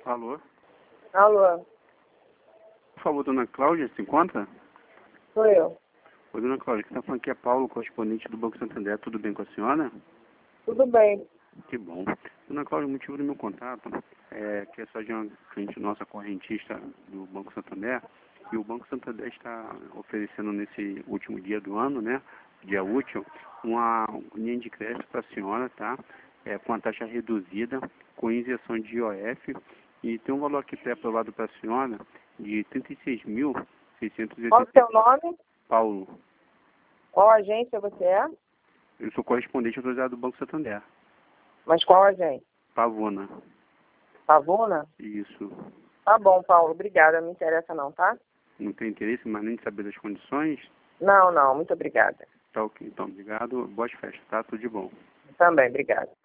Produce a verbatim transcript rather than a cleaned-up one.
Alô? Alô, Por favor, dona Cláudia, se encontra? sou eu. Oi, dona Cláudia, quem está falando aqui é Paulo, correspondente do Banco Santander. Tudo bem com a senhora? Tudo bem. Que bom. Dona Cláudia, o motivo do meu contato é que é só de uma cliente nossa correntista do Banco Santander, e o Banco Santander está oferecendo nesse último dia do ano, né, dia útil, uma linha de crédito para a senhora, tá? É, com a taxa reduzida, com isenção de I O F, e tem um valor aqui pré-aprovado para a senhora de trinta e seis mil seiscentos e Qual o oitenta. seu nome? Paulo, Qual agência você é? eu sou correspondente autorizado do Banco Santander. Mas qual agência? Pavona. Pavuna? Isso. Tá bom, Paulo. Obrigada. Não me interessa não, tá? Não tem interesse, mas nem de saber das condições? Não, não. Muito obrigada. Tá ok, então, obrigado. Boas festas, tá? Tudo de bom. Também, obrigada.